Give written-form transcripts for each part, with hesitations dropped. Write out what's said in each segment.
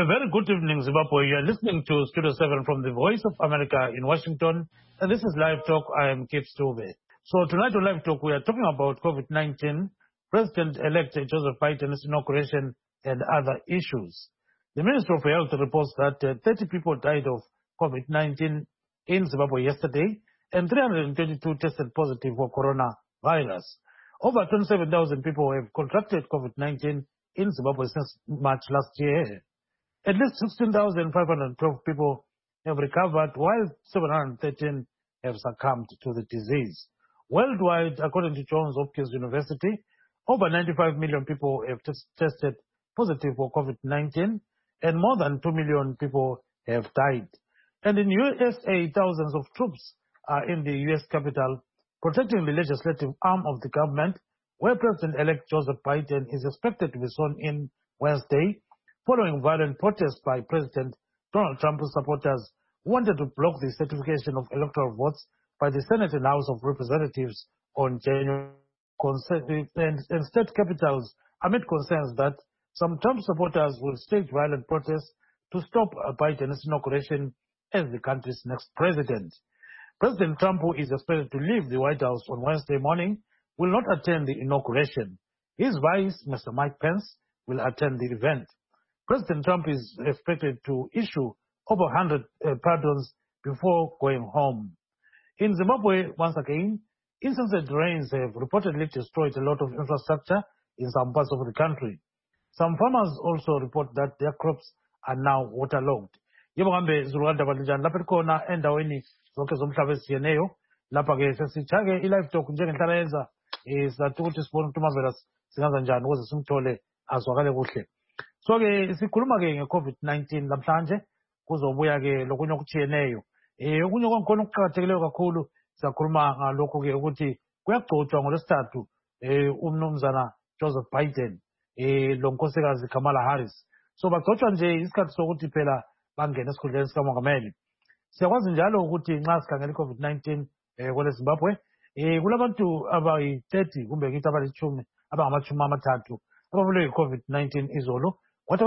A very good evening, Zimbabwe. You are listening to Studio 7 from the Voice of America in Washington. And this is Live Talk. I am Kip Stube. So tonight on Live Talk, we are talking about COVID-19, President-elect Joseph Biden's inauguration, and other issues. The Minister of Health reports that 30 people died of COVID-19 in Zimbabwe yesterday, and 322 tested positive for coronavirus. Over 27,000 people have contracted COVID-19 in Zimbabwe since March last year. At least 16,512 people have recovered, while 713 have succumbed to the disease. Worldwide, according to Johns Hopkins University, over 95 million people have tested positive for COVID-19, and more than 2 million people have died. And in USA, thousands of troops are in the U.S. capital, protecting the legislative arm of the government, where President-elect Joseph Biden is expected to be sworn in Wednesday, following violent protests by President Donald Trump's supporters who wanted to block the certification of electoral votes by the Senate and House of Representatives on January, and state capitals amid concerns that some Trump supporters will stage violent protests to stop Biden's inauguration as the country's next president. President Trump, who is expected to leave the White House on Wednesday morning, will not attend the inauguration. His vice, Mr. Mike Pence, will attend the event. President Trump is expected to issue over 100 pardons before going home. In Zimbabwe, once again, incessant rains have reportedly destroyed a lot of infrastructure in some parts of the country. Some farmers also report that their crops are now waterlogged. Yebo ngambe zilukanda balinjani lapha khona endaweni zonke zomhlaba eziyeneyo lapha ke sesithake i-live talk njengenhlala yenza sizathi ukuthi sibone ukuthi uMavela singenza njani ukuze simthole azwakale kuhle. So ke sikhuluma ke nge-COVID-19 namhlanje kuzobuya ke lokunye okujiyeneyo. Okunye konkhona okuqhakathekileyo kakhulu siyakhuluma ngalokho ke ukuthi kuyagcotshwa ngolwesithathu umnumzana Joseph Biden lo nkosikazi Kamala Harris. So bagcotshwa nje isikhathi sokuthi phela bangena esikhundleni sikamongameli. Siyakwazi njalo ukuthi nxa sikhangela i-COVID-19 kwele Zimbabwe kulabantu abayi-30 kumbe ngithi abalithumi abangamachumi amathathu ababulawe yi-COVID-19 izolo, kwathi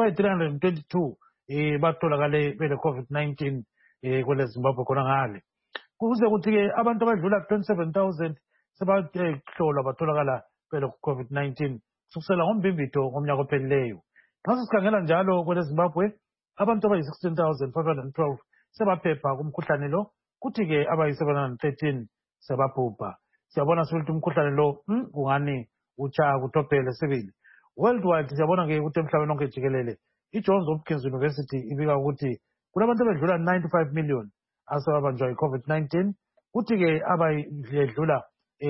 abayi-322 batholakale bele-COVID-19 kwele Zimbabwe khona ngale. Kuze kuthi-ke abantu abadlula 27,000 sebahlolwa batholakala bele-COVID-19 kusukisela ngoMbimbithi ngomnyaka ophelileyo. Nxa sikhangela njalo kwele Zimbabwe, abantu abayi-16,512 sebaphepha kumkhuhlane lo, kuthi-ke abayi-713 sebabhubha. Siyabona sithi umkhuhlane lo kungani utshaya kutophele sibili. Worldwide siyabona-ke ukuthi emhlabeni wonke jikelele i-Johns Hopkins University ibika ukuthi kulabantu abedlula 95 million asebabanjwa yi-COVID-19, kuthi-ke abayedlula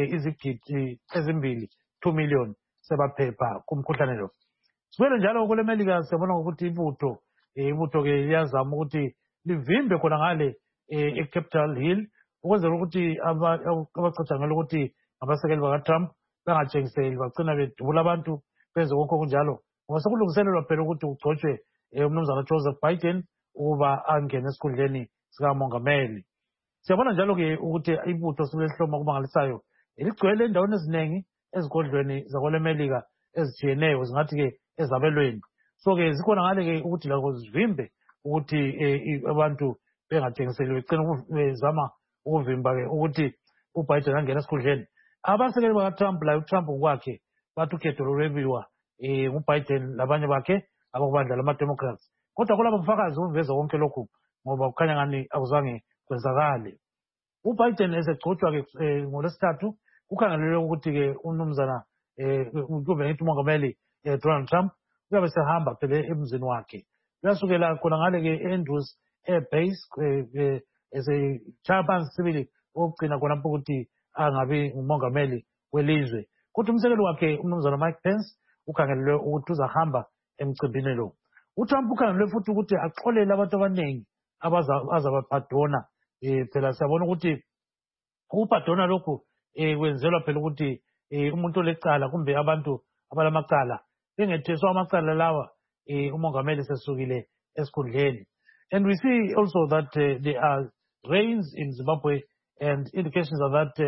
izigidi ezimbili 2 million sebaphepha kumkhuhlane lo. Sibele njalo kule Melika siyabona ukuthi ibutho-ke liyazama ukuthi livimbe khona ngale eCapitol Hill ukwenzela ukuthi abacatshangela ukuthi abasekeli baka-Trump bangatshengiseli bagcina bedubula abantu benze konke okunjalo. Ngoba sekulungiselelwa phela ukuthi kugcotshwe umnumzana Joseph Biden ukuba angene esikhundleni sikamongameli. Siyabona njalo-ke ukuthi ibutho silesihloma okumangalisayo ligcwele endaweni eziningi ezigodlweni zakwele Melika ezijiyeneyo zingathi-ke ezabelweni. So-ke zikhona ngale-ke ukuthi lakho zivimbe ukuthi abantu bengatshengiseli begcina bezama ukuvimba-ke ukuthi uBiden angene esikhundleni. Abasekeli baka-Trump laye uTrump ngokwakhe bathi ukhetho lolwebiwa nguBiden labanye bakhe abakubandla lama-Democrats. Kodwa kulaba bufakazi buveza konke lokhu ngoba kukhanya ngani akuzange kwenzakale. uBiden esegcotshwa-ke ngolwesithathu kukhangelelwe ukuthi-ke umnumzana kube ngithi umongameli Donald Trump uyabe sehamba phela emzini wakhe. Uyasukela khona ngale-ke Andrews Air Base esechaya phansi sibili okugcina khona ukuthi angabi ngumongameli welizwe. Kuthi umsekeli wakhe umnumzana Mike Pence ukhangelelwe ukuthi uzahamba emcimbini lo. uTrump ukhangelelwe futhi ukuthi axolele abantu abaningi azabapardona. Phela siyabona ukuthi ukupardona lokhu kwenzelwa phela ukuthi umuntu olecala kumbe abantu abalamacala bengetheswa amacala lawa umongameli sesukile esikhundleni. And we see also that there are rains in Zimbabwe and indications of that,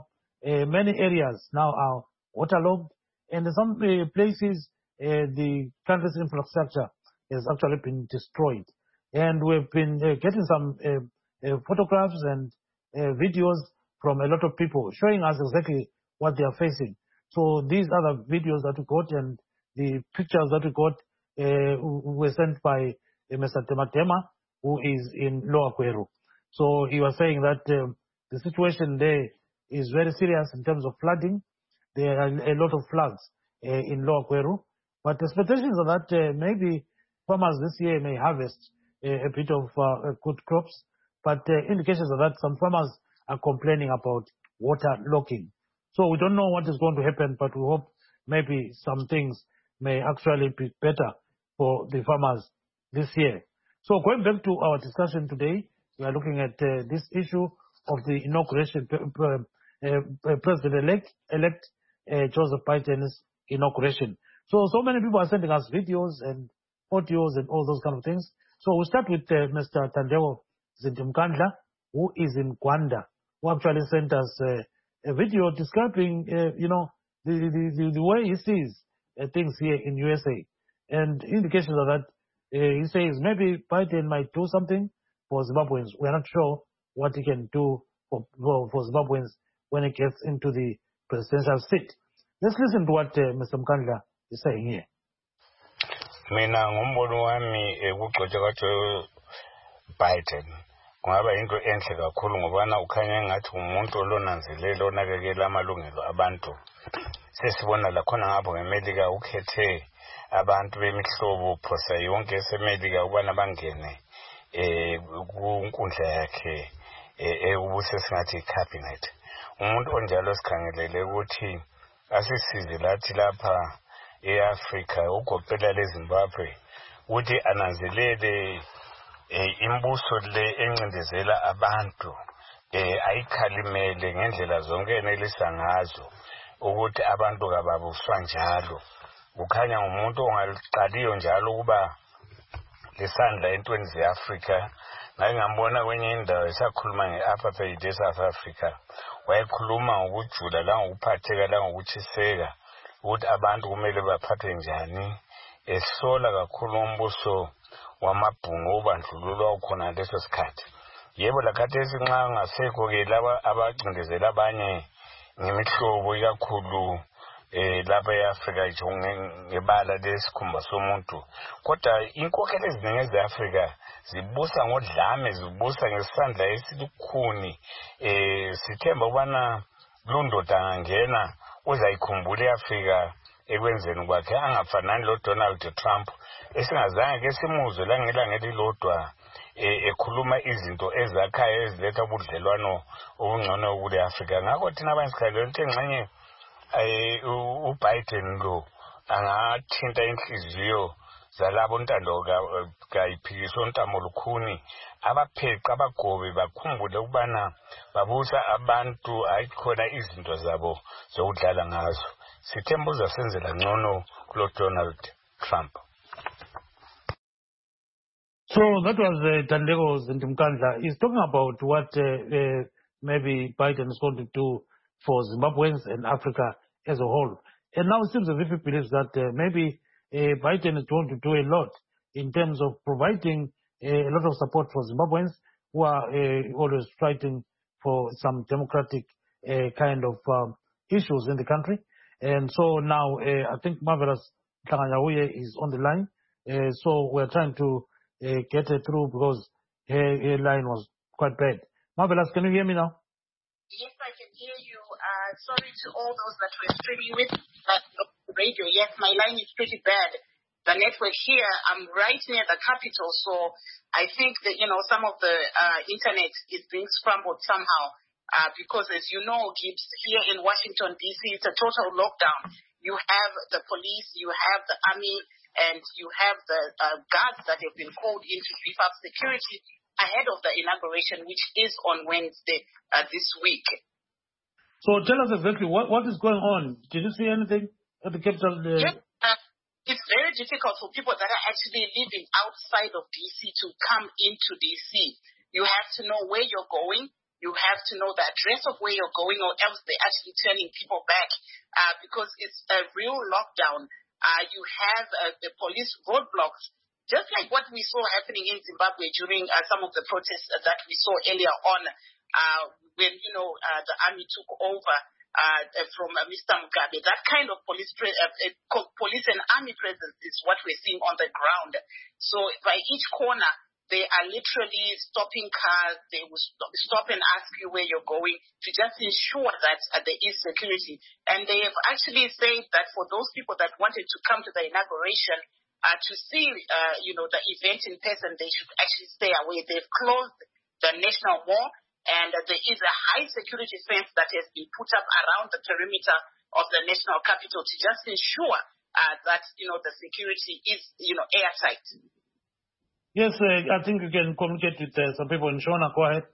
many areas now are waterlogged, and in some places the country's infrastructure has actually been destroyed. And we've been getting some photographs and videos from a lot of people showing us exactly what they are facing. So these are the videos that we got, and the pictures that we got were sent by Mr. Tematema, who is in Lower Kweru. So he was saying that the situation there is very serious in terms of flooding. There are a lot of floods in Lower Kweru, but expectations are that maybe farmers this year may harvest a bit of good crops, but indications are that some farmers are complaining about water locking. So we don't know what is going to happen, but we hope maybe some things may actually be better for the farmers this year. So going back to our discussion today, we are looking at this issue of the inauguration, President-elect Joseph Biden's inauguration. So many people are sending us videos and audios and all those kind of things. So we'll start with Mr. Thandiwe Zintimkandla, who is in Gwanda, who actually sent us a video describing, the way he sees things here in USA. And indications are that he says maybe Biden might do something for Zimbabweans. We're not sure what he can do for Zimbabweans when he gets into the presidential seat. Let's listen to what Mr. Mkandla is saying here. Mina ngumbono wami ukugxotshwa kwaJoe Biden kungaba into enhle kakhulu ngoba ukhanya ngathi umuntu olonanzelelo onakekela amalungelo abantu. Sesibona la khona ngapho ngeMelika ukhethe abantu bemihlobo phosa yonke eseMelika ukubana bangene kunkundla yakhe ubuse singathi cabinet. Umuntu onjalo sikhangelele ukuthi asisize lathi lapha eAfrika ugoqela leZimbabwe ukuthi ananzelele imbuso le encindezela abantu ayikhalimele ngendlela zonke enelisa ngazo ukuthi abantu kababuswa njalo. Kukhanya umuntu ongaliqaliyo njalo ukuba lesandla entweni zeAfrika. Ngake ngambona kwenye indawo esakhuluma nge-apartheid eSouth Africa, wayekhuluma ngokujula langokuphatheka langokutshiseka ukuthi abantu kumele baphathe njani, esola kakhulu umbuso wamabhungu obandlululo okhona leso sikhathi. Yebo lakhathesi nxa ngasekho-ke laba abacindezela abanye ngemihlobo ikakhulu lapha eAfrika ngebala lesikhumba somuntu. Kodwa inkokhelo eziningi ezeAfrika zibusa ngodlame, zibusa ngesandla esilukhuni. Sithemba ukubana lundoda angangena uzayikhumbula iAfrika ekwenzeni kwakhe, angafanani loDonald Trump esingazange ke simuzwe langelanga elilodwa ekhuluma izinto ezakhayo eziletha ubudlelwano obungcono kule Afrika. Ngakho thina abanye sikhalelwe into engxenye uBiden lo angathinta inhliziyo zalabo ntando kayiphikiswa uNtamo Lukhuni, abapheqa abagobe bakhumbule ukubana babusa abantu ayikhona izinto zabo zokudlala ngazo. Sithemba uzasenzela ngcono kulo Donald Trump. So that was Thandiwe Zintimkandla. He's talking about what maybe Biden is going to do for Zimbabweans and Africa as a whole. And now it seems as if he believes that maybe Biden is going to do a lot in terms of providing a lot of support for Zimbabweans who are always fighting for some democratic kind of issues in the country. And so now I think Marvelous Tlanganyahuye is on the line. So we're trying to get her through because her line was quite bad. Marvelous, can you hear me now? Yes, I can hear you. Sorry to all those that were streaming with the radio. Yes, my line is pretty bad. The network here, I'm right near the capital, so I think that, some of the internet is being scrambled somehow because, as you know, Gibbs, here in Washington, D.C., it's a total lockdown. You have the police, you have the army, and you have the guards that have been called in to beef up security ahead of the inauguration, which is on Wednesday this week. So tell us exactly what is going on. Did you see anything at the capital? Yes, it's very difficult for people that are actually living outside of D.C. to come into D.C. You have to know where you're going. You have to know the address of where you're going, or else they're actually turning people back because it's a real lockdown. You have the police roadblocks just like what we saw happening in Zimbabwe during some of the protests that we saw earlier on when, the army took over from Mr. Mugabe. That kind of police and army presence is what we're seeing on the ground. So by each corner, they are literally stopping cars. They will stop and ask you where you're going to just ensure that there is security. And they have actually said that for those people that wanted to come to the inauguration to see, the event in person, they should actually stay away. They've closed the National Mall, and there is a high security fence that has been put up around the perimeter of the national capital to just ensure that, the security is, airtight. Yes, I think you can communicate with some people in Shona. Go ahead.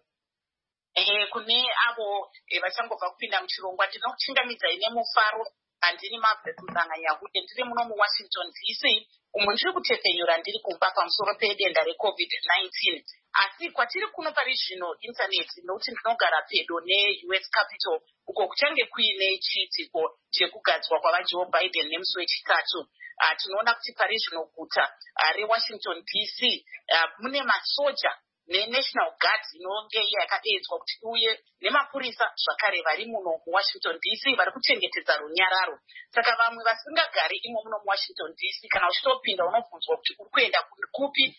Kune avo vachangobva kupinda muchirongwa ndinochingamidza ine mufaro handini mabvekudzanganya kuti ndiri muno muWashington DC umo ndiri kutefenyura ndiri kumba pamusoro pedenda reCovid-19 asi kwatiri kuno pari zvino intaneti nokuti ndinogara pedo neUS Capitol uko kuchange kuine chiitiko chekugadzwa kwavaJoe Biden nemusi wechitatu. Tinoona kuti pari zvino guta reWashington DC mune masoja neNational Guard inonge yakadedzwa kuti uye nemapurisa zvakare vari muno muWashington DC vari kuchengetedza runyararo. Saka vamwe vasingagari imo muno muWashington DC kana uchitopinda unobvunzwa kuti uri kuenda kupi,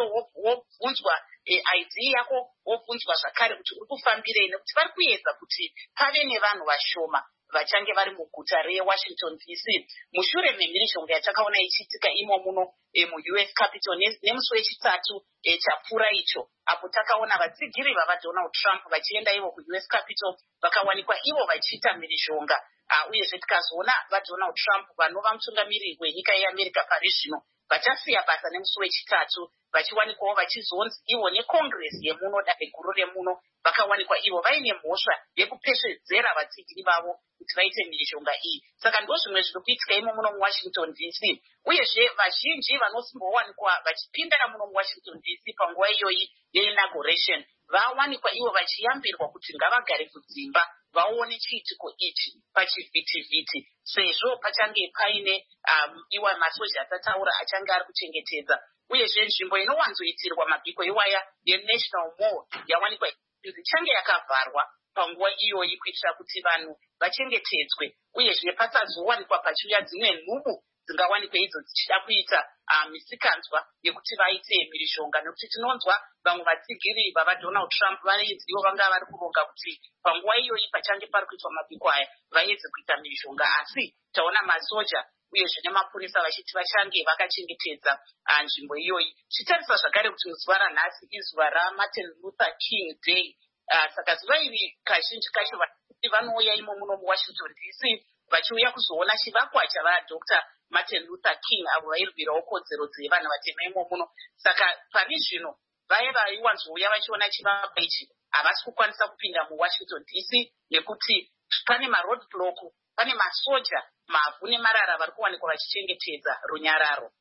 wobvunzwa ID yako, wobvunzwa zvakare kuti uri kufambirei, nekuti vari kuedza kuti pave nevanhu vashoma vachange vari muguta reWashington DC mushure memhirizhonga yatakaona ichiitika imo muno muUS Capitol nemusi wechitatu chapfuura icho, apo takaona vatsigiri vavaDonald Trump vachienda ivo kuUS Capitol vakawanikwa ivo vachiita mhirizhonga, uyezve tikazoona vaDonald Trump vanova mutungamiriri wenyika yeAmerica pari zvino vachasiya basa nemusi wechitatu vachiwanikwawo vachizonzi ivo neCongress yemuno dare guru remuno vakawanikwa ivo vaine mhosva yekupesvedzera vatsigiri vavo kuti vaite mhirizhonga iyi. Saka ndo zvimwe zviri kuitika imo muno muWashington DC, uyezve vazhinji vanosimbowanikwa vachipinda muno muWashington DC panguva iyoyi yeinauguration vawanikwa ivo vachiyambirwa kuti ngavagare kudzimba vaone chiitiko ichi pachivhitivhiti sezvo pachange paine iwa masoja atataura achange ari kuchengetedza. Uyezve nzvimbo inowanzoitirwa mabhiko iwaya yeNational Mall yawanikwa ichange yakavharwa panguva iyoyi kuitira kuti vanhu vachengetedzwe, uyezve pasazowanikwa pachiuya dzimwe nhubu dzingawanikwe idzo dzichida kuita misikanzwa yekuti vaite mhirizhonga, nekuti tinonzwa vamwe vatsigiri vavaDonald Trump vaidziwo vanga vari kuronga kuti panguva iyoyi pachange pari kuitwa mabhiko aya vaedze kuita mhirizhonga, asi taona masoja uyezve nemapurisa vachiti vachange vakachengetedza nzvimbo iyoyi. Zvitarisa zvakare kuti muzuva ranhasi izuva raMartin Luther King Day. Saka zuva iri kazhinji kacho vanouya imo muno muWashington DC vachiuya kuzoona chivakwa chavaDr. Martin Luther King avo vairwirawo kodzero dzevanhu vatema imo muno. Saka pari zvino vaya vaiwanzouya vachiona chivakwa ichi havasi kukwanisa kupinda muWashington DC nekuti pane maroad block, pane masoja, mavhu nemarara vari kuwanikwa vachichengetedza runyararo.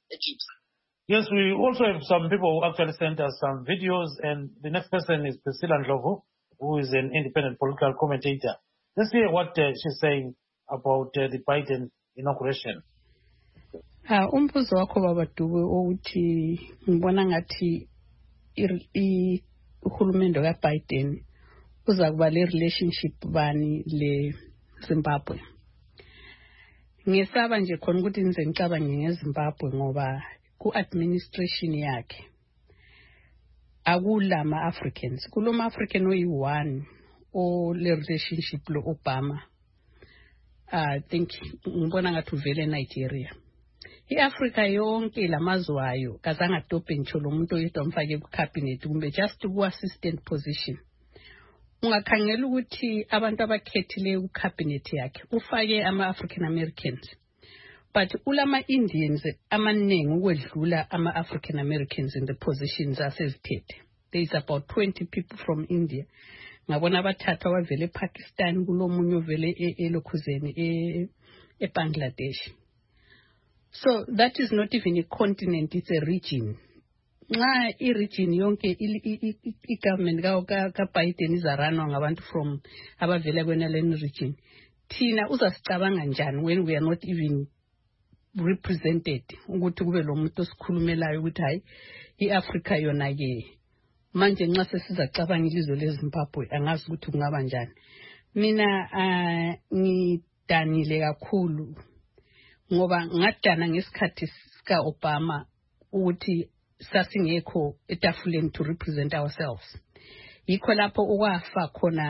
Yes, we also have some people who actually sent us some videos, and the next person is Priscilla Ndlovu, who is an independent political commentator. Let's hear what she's saying about the Biden inauguration. Umbuzo wakho baba Dube ukuthi ngibona ngathi uhulumende kaBiden uza kuba le relationship bani le Zimbabwe. Ngisaba nje khona ukuthi nize ngicabange ngeZimbabwe ngoba ku-administration yakhe akulama Africans, kuloma African oyi-1 le relationship lo Obama. I think ngibona ngathi uvele eNigeria. I-Africa yonke lamazwayo kazange adobhe ngitsho lo muntu oyedwa mfake ku-cabinet kumbe just ku-assistant position. Ungakhangela ukuthi abantu abakhethileyo ku-cabinet yakhe ufake ama-African Americans, but ulama Indians amaningi ukwedlula ama-African Americans in the positions asezithethe. There is about 20 people from India. Ngabona abathathu abavele ePakistan, kulomunye ovele elokhuzeni eBangladesh. So that is not even a continent, it's a region. Nxa i-region yonke i-government ka-Biden izaranwa ngabantu from abavela kwenaleni region, thina uzasicabanga njani when we are not even represented ukuthi kube lo muntu osikhulumelayo ukuthi hayi iAfrica yona ke manje nxa sesizacabanga ilizwe leZimbabwe angazi ukuthi kungaba njani. Mina ngidanile kakhulu ngoba ngadana ngesikhathi sika Obama ukuthi sasingekho etafuleni to represent ourselves. Yikho lapho ukwafa khona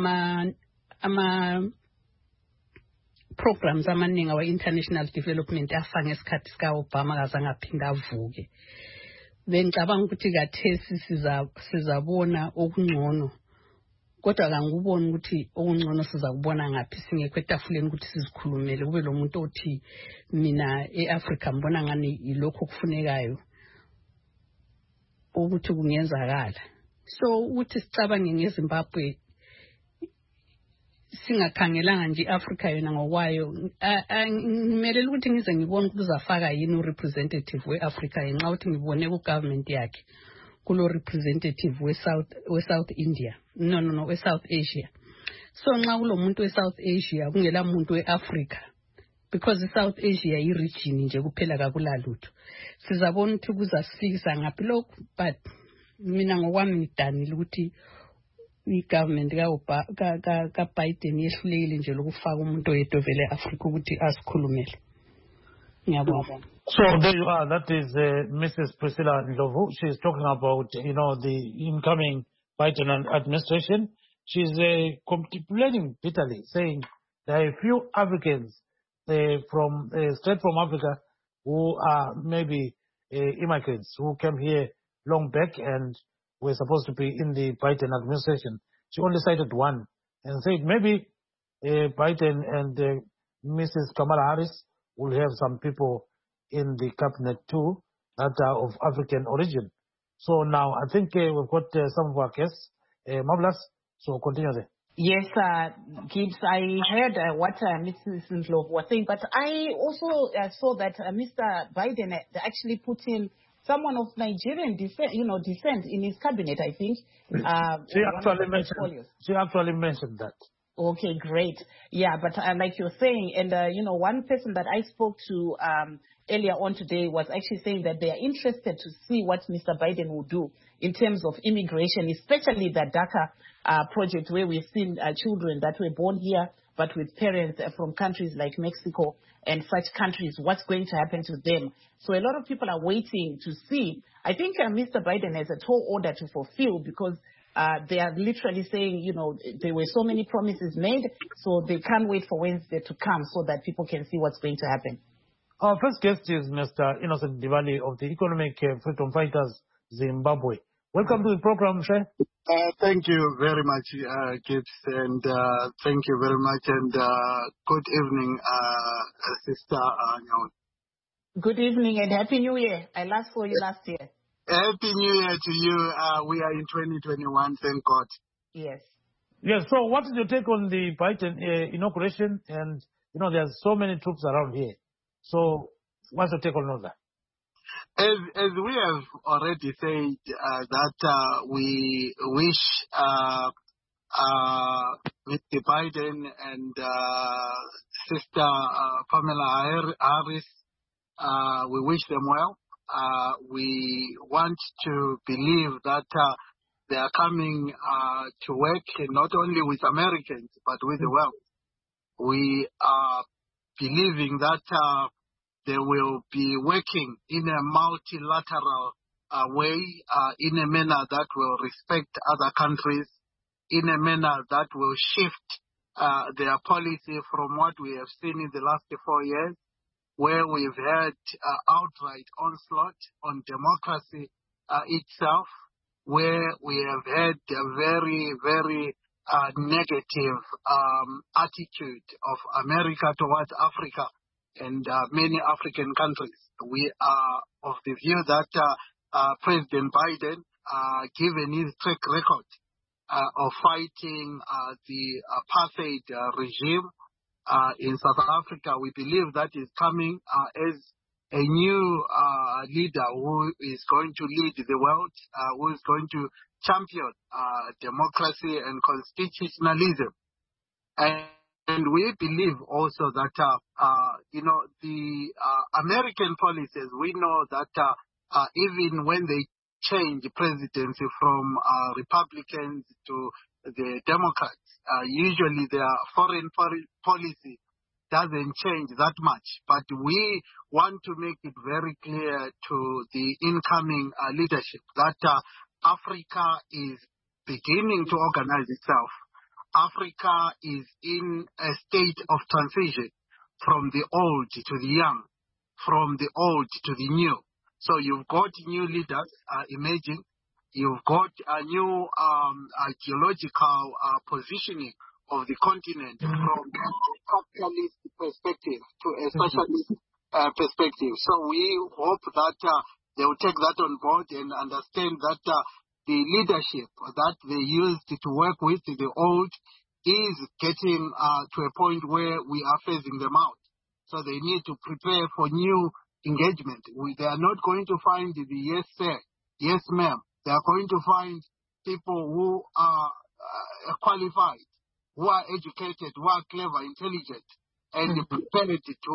ama programs amaningi wa international development afanga ngesikhathi sika Obama kaza ngaphinda avuke. Bengicabanga ukuthi kathesi sizabona okungcono. Kodwa angubona ukuthi okungcono sizakubona ngaphi singekho etafuleni ukuthi sizikhulumele kube lo muntu othi mina eAfrica mbona ngani ilokho kufunekayo ukuthi kungenzakala. So uthi sicabange ngeZimbabwe singakhangelanga nje iAfrica yona ngokwayo ngimele ukuthi ngize ngibone ukuzafaka yini urepresentative weAfrica ngenxa ukuthi ngibone ku government yakhe kulo representative we-South India we-South Asia. So nxa kulo muntu we-South Asia kungela muntu we-Africa because i-South Asia yi-region nje kuphela kakulalutho sizabona ukuthi kuzasifikisa ngaphi lokho. But mina ngokwami ngidanile ukuthi i-government ka Biden yehlulekile nje lokufaka umuntu oyedwa vele eAfrica ukuthi asikhulumele. Ngiyabonga. So there you are. That is Mrs. Priscilla Ndlovu. She is talking about, the incoming Biden administration. She's complaining bitterly, saying there are a few Africans straight from Africa who are maybe immigrants who came here long back and were supposed to be in the Biden administration. She only cited one and said maybe Biden and Mrs. Kamala Harris will have some people in the cabinet too that are of African origin. So now I think we've got some of our guests. Marvelous. So continue there. Yes, Gibbs, I heard what Mrs. Ndlovu was saying, but I also saw that Mr. Biden actually put in someone of Nigerian descent in his cabinet, I think. She actually mentioned that. Okay, great. Yeah, but like you're saying, and one person that I spoke to earlier on today was actually saying that they are interested to see what Mr. Biden will do in terms of immigration, especially the DACA project where we've seen children that were born here but with parents from countries like Mexico and such countries, what's going to happen to them. So a lot of people are waiting to see. I think Mr. Biden has a tall order to fulfill because they are literally saying, there were so many promises made, so they can't wait for Wednesday to come so that people can see what's going to happen. Our first guest is Mr. Innocent Diwali of the Economic Freedom Fighters, Zimbabwe. Welcome to the program, Shay. Thank you very much, Gibbs, and thank you very much, and good evening, Sister Nyawo. Good evening and Happy New Year. I last saw you last year. Happy New Year to you. We are in 2021, thank God. Yes. Yes, so what is your take on the Biden inauguration? And, there's so many troops around here. So what's your take on all that? As we have already said, that we wish Mr. Biden and Sister Pamela Harris, we wish them well. We want to believe that they are coming to work not only with Americans, but with the world. We are believing that they will be working in a multilateral way, in a manner that will respect other countries, in a manner that will shift their policy from what we have seen in the last 4 years, where we've had outright onslaught on democracy itself, where we have had a very, very negative attitude of America towards Africa and many African countries. We are of the view that President Biden, given his track record of fighting the apartheid regime in South Africa, we believe that is coming as a new leader who is going to lead the world, who is going to champion democracy and constitutionalism. And And we believe also that, the American policies, we know that even when they change presidency from Republicans to the Democrats, usually their foreign policy doesn't change that much. But we want to make it very clear to the incoming leadership that Africa is beginning to organize itself. Africa is in a state of transition from the old to the young, from the old to the new. So you've got new leaders emerging. You've got a new geological positioning of the continent from a capitalist perspective to a socialist perspective. So we hope that they will take that on board and understand that the leadership that they used to work with the old is getting to a point where we are phasing them out. So they need to prepare for new engagement. They are not going to find the yes sir, yes ma'am. They are going to find people who are qualified, who are educated, who are clever, intelligent, and prepared to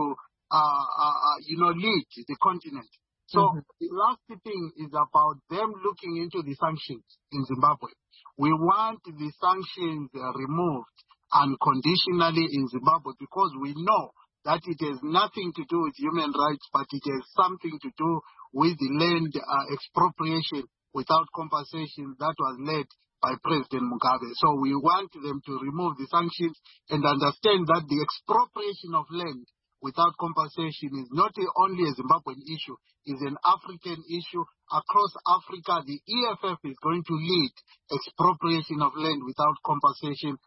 lead the continent. So the last thing is about them looking into the sanctions in Zimbabwe. We want the sanctions removed unconditionally in Zimbabwe because we know that it has nothing to do with human rights, but it has something to do with the land expropriation without compensation that was led by President Mugabe. So we want them to remove the sanctions and understand that the expropriation of land without compensation is not only a Zimbabwean issue, it's an African issue. Across Africa, the EFF is going to lead expropriation of land without compensation.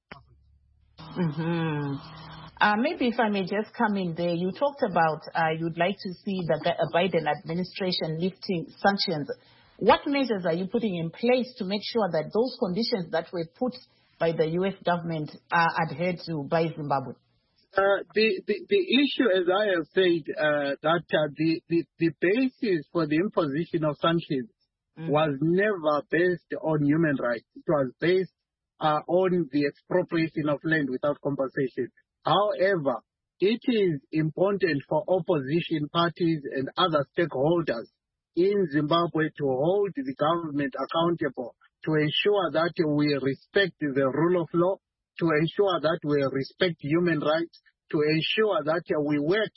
Maybe if I may just come in there, you talked about you'd like to see the Biden administration lifting sanctions. What measures are you putting in place to make sure that those conditions that were put by the U.S. government are adhered to by Zimbabwe? The issue, as I have said, that the basis for the imposition of sanctions was never based on human rights. It was based on the expropriation of land without compensation. However, it is important for opposition parties and other stakeholders in Zimbabwe to hold the government accountable, to ensure that we respect the rule of law, to ensure that we respect human rights, to ensure that we work,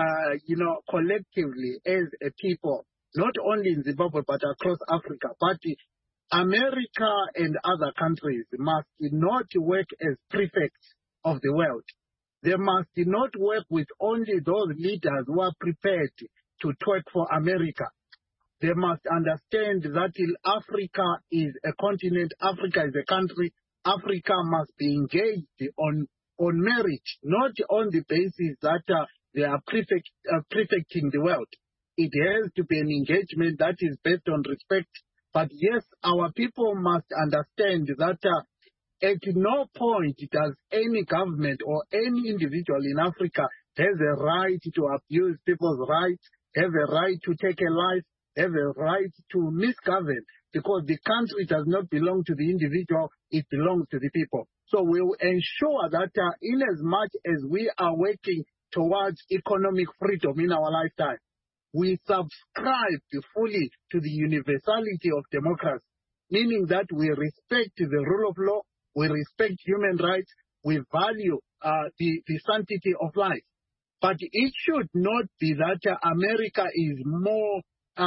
collectively as a people, not only in Zimbabwe but across Africa. But America and other countries must not work as prefects of the world. They must not work with only those leaders who are prepared to work for America. They must understand that Africa is a continent, Africa is a country. Africa must be engaged on merit, not on the basis that they are prefecting the world. It has to be an engagement that is based on respect. But yes, our people must understand that at no point does any government or any individual in Africa has a right to abuse people's rights, have a right to take a life, have a right to misgovern, because the country does not belong to the individual, it belongs to the people. So we will ensure that in as much as we are working towards economic freedom in our lifetime, we subscribe fully to the universality of democracy, meaning that we respect the rule of law, we respect human rights, we value the sanctity of life. But it should not be that America is more,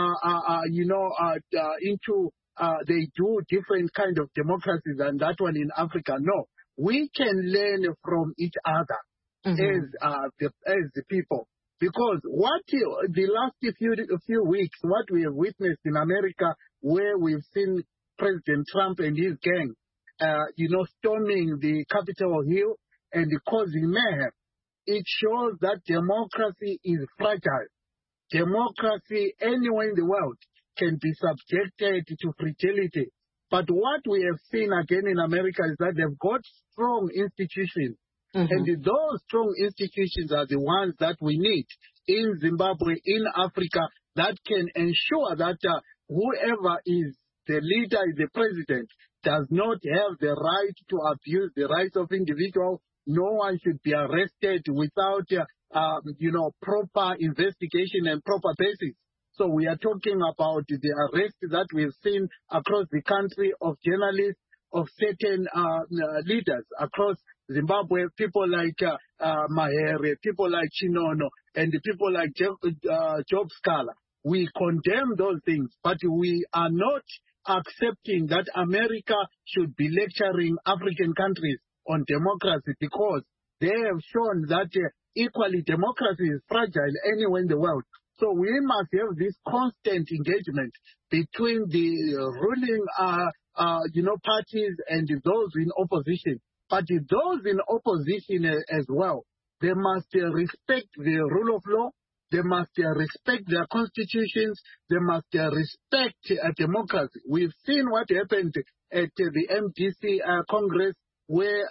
they do different kind of democracies than that one in Africa. No, we can learn from each other as the people. Because what the last few weeks, what we have witnessed in America, where we've seen President Trump and his gang, storming the Capitol Hill and causing mayhem, it shows that democracy is fragile. Democracy anywhere in the world can be subjected to fragility. But what we have seen again in America is that they've got strong institutions. And those strong institutions are the ones that we need in Zimbabwe, in Africa, that can ensure that whoever is the leader, is the president, does not have the right to abuse the rights of individuals, no one should be arrested without, proper investigation and proper basis. So we are talking about the arrest that we've seen across the country of journalists, of certain leaders across Zimbabwe, people like Mahere, people like Chinono, and people like Job Scala. We condemn those things, but we are not accepting that America should be lecturing African countries on democracy, because they have shown that equally democracy is fragile anywhere in the world. So we must have this constant engagement between the ruling parties and those in opposition. But those in opposition as well, they must respect the rule of law. They must respect their constitutions. They must respect democracy. We've seen what happened at the MDC Congress, where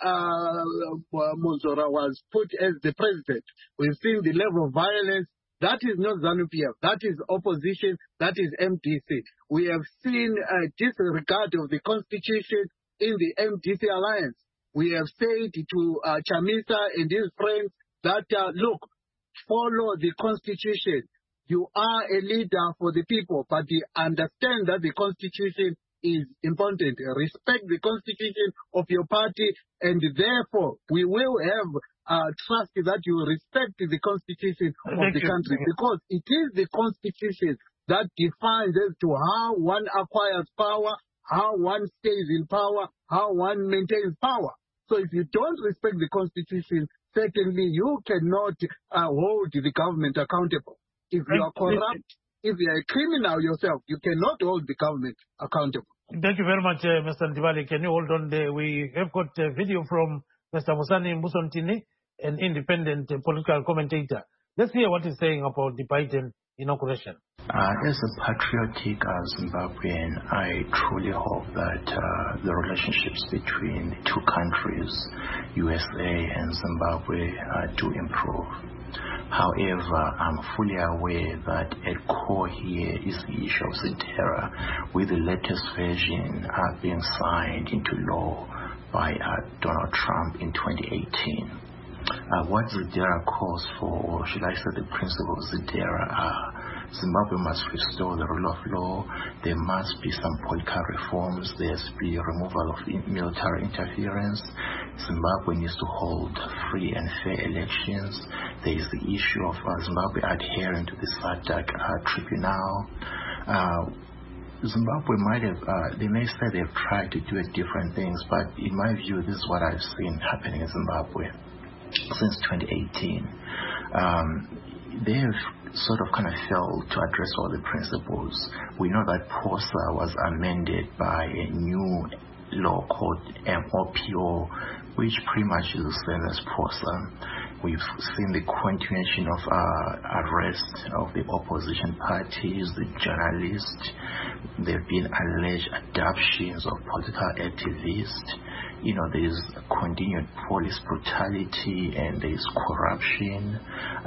Muzora was put as the president. We've seen the level of violence. That is not ZANU-PF. That is opposition. That is MDC. We have seen disregard of the constitution in the MDC alliance. We have said to Chamisa and his friends that, look, follow the constitution. You are a leader for the people, but you understand that the constitution is important. Respect the constitution of your party, and therefore we will have trust that you respect the constitution of the country, because it is the constitution that defines as to how one acquires power, how one stays in power, how one maintains power. So if you don't respect the constitution, certainly you cannot hold the government accountable. If you are corrupt, if you are a criminal yourself, you cannot hold the government accountable. Thank you very much, Mr. Ndibali. Can you hold on there? We have got a video from Mr. Musani Musontini, an independent political commentator. Let's hear what he's saying about the Biden inauguration. As a patriotic Zimbabwean, I truly hope that the relationships between the two countries, USA and Zimbabwe, do improve. However, I'm fully aware that at core here is the issue of ZEDERA, with the latest version being signed into law by Donald Trump in 2018. What ZEDERA calls for, or should I say the principles of ZEDERA, are Zimbabwe must restore the rule of law. There must be some political reforms. There must be removal of military interference. Zimbabwe needs to hold free and fair elections. There is the issue of Zimbabwe adhering to the SADC tribunal. Zimbabwe might have, they may say they've tried to do different things, but in my view, this is what I've seen happening in Zimbabwe since 2018. They have sort of kind of failed to address all the principles. We know that POSA was amended by a new law called MOPO, which pretty much is the same as POSA. We've seen the continuation of arrest of the opposition parties, the journalists. There have been alleged abductions of political activists. You know, there is continued police brutality and there is corruption.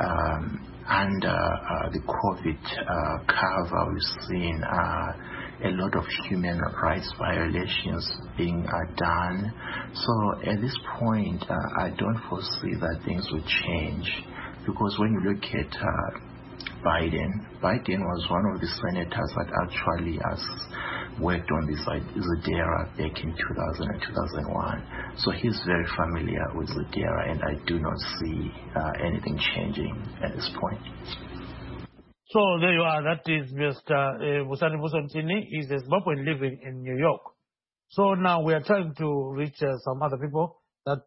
Under the COVID cover, we've seen a lot of human rights violations being done. So at this point, I don't foresee that things will change, because when you look at Biden was one of the senators that actually has worked on this ZEDERA back in 2000 and 2001. So he's very familiar with ZEDERA, and I do not see anything changing at this point. So there you are. That is Mr. Musani Musontini. He's a Zimbabwean living in New York. So now we are trying to reach some other people that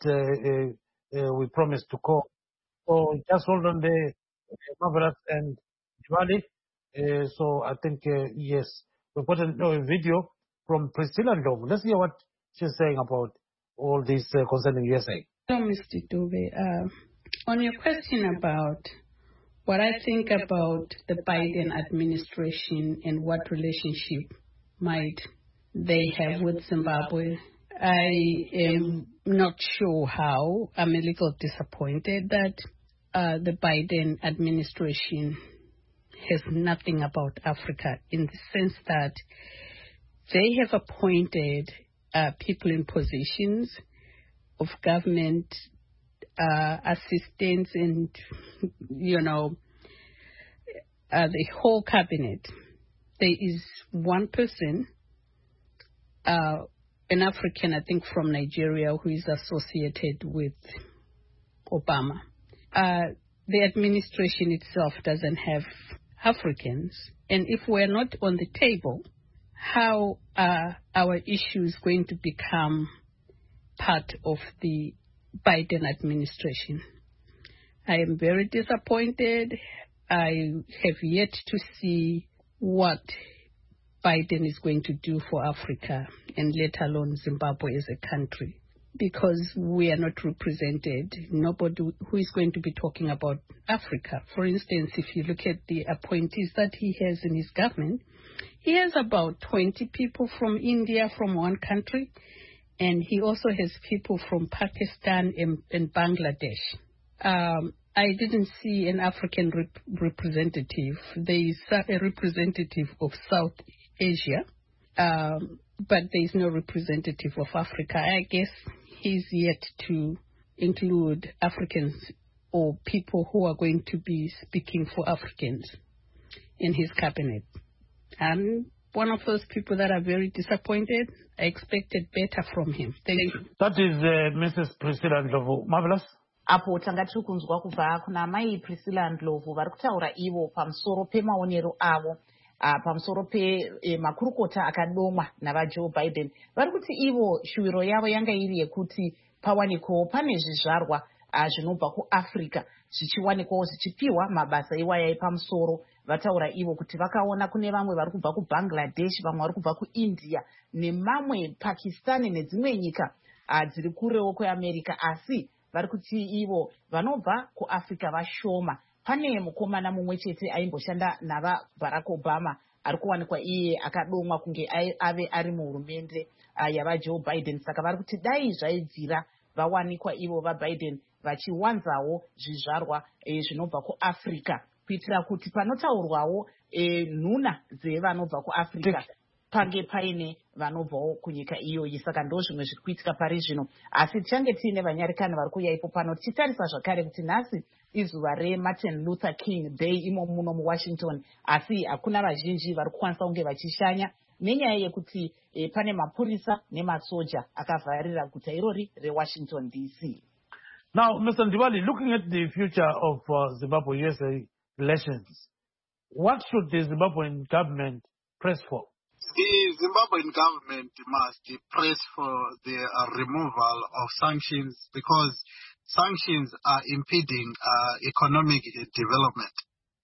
we promised to call. So just hold on there, Marvelous and Ndibali. So I think, yes, we've got a video from Priscilla Ndlovu. Let's hear what she's saying about all this concerning USA. Hello, Mr. Dube. On your question about what I think about the Biden administration and what relationship might they have with Zimbabwe, I am not sure how. I'm a little disappointed that the Biden administration has nothing about Africa, in the sense that they have appointed people in positions of government assistants and, the whole cabinet, there is one person, an African, I think from Nigeria, who is associated with Obama. The administration itself doesn't have Africans. And if we're not on the table, how are our issues going to become part of the Biden administration? I am very disappointed. I have yet to see what Biden is going to do for Africa, and let alone Zimbabwe as a country, because we are not represented. Nobody who is going to be talking about Africa. For instance, if you look at the appointees that he has in his government, he has about 20 people from India, from one country, and he also has people from Pakistan and Bangladesh. I didn't see an African representative. There is a representative of South Asia, but there is no representative of Africa. I guess he's yet to include Africans or people who are going to be speaking for Africans in his cabinet. I'm one of those people that are very disappointed. I expected better from him. Thank you. That is Mrs. Priscilla Ndlovu. Marvelous. Apo tanga tiri kunzwa kubva kuna mai Priscilla Ndlovu vari kutaura ivo pamusoro pemaonero avo pamusoro pemakurukota akadomwa navaJoe Biden. Vari kuti ivo shuwiro yavo yanga iri yekuti pawanikwawo pane zvizvarwa zvinobva kuAfrica zvichiwanikwawo zvichipiwa mabasa iwaya epamusoro. Vataura ivo kuti vakaona kune vamwe vari kubva kuBangladesh, vamwe vari kubva kuIndia nemamwe Pakistan nedzimwe nyika dziri kurewo kweAmerica, asi vari kuti ivo vanobva kuAfrica vashoma. Pane mukomana mumwe chete aimboshanda navaBarack Obama ari kuwanikwa iye akadomwa kunge ave ari muhurumende yavaJoe Biden. Saka vari kuti dai zvaibvira vawanikwa ivo vaBiden vachiwanzawo zvizvarwa zvinobva kuAfrica, kuitira kuti panotaurwawo nhuna dzevanobva kuAfrica pange paine vanobvawo kunyika iyoyi. Saka ndo zvimwe zviri kuitika pari zvino, asi tichange tiine vanyarikani vari kuuya ipo pano tichitarisa zvakare kuti nhasi izuva reMartin Luther King Day imo muno muWashington, asi hakuna vazhinji vari kukwanisa kunge vachishanya nenyaya yekuti pane mapurisa nemasoja akavharira guta irori reWashington DC. Now, Mr. Ndibali, looking at the future of Zimbabwe-USA relations, what should the Zimbabwean government press for? The Zimbabwean government must press for the removal of sanctions, because sanctions are impeding economic development.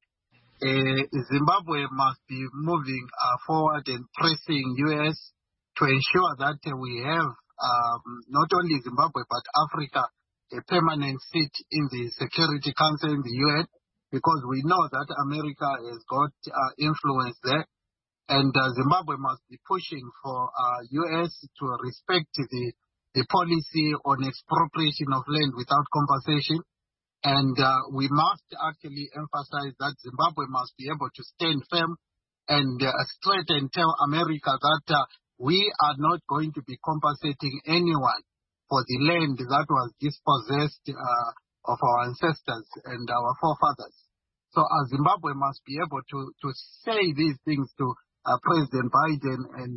Zimbabwe must be moving forward and pressing US to ensure that we have not only Zimbabwe but Africa a permanent seat in the Security Council in the UN, because we know that America has got influence there. And Zimbabwe must be pushing for US to respect the policy on expropriation of land without compensation. And we must actually emphasize that Zimbabwe must be able to stand firm and straight and tell America that we are not going to be compensating anyone for the land that was dispossessed of our ancestors and our forefathers. So Zimbabwe must be able to say these things to President Biden and,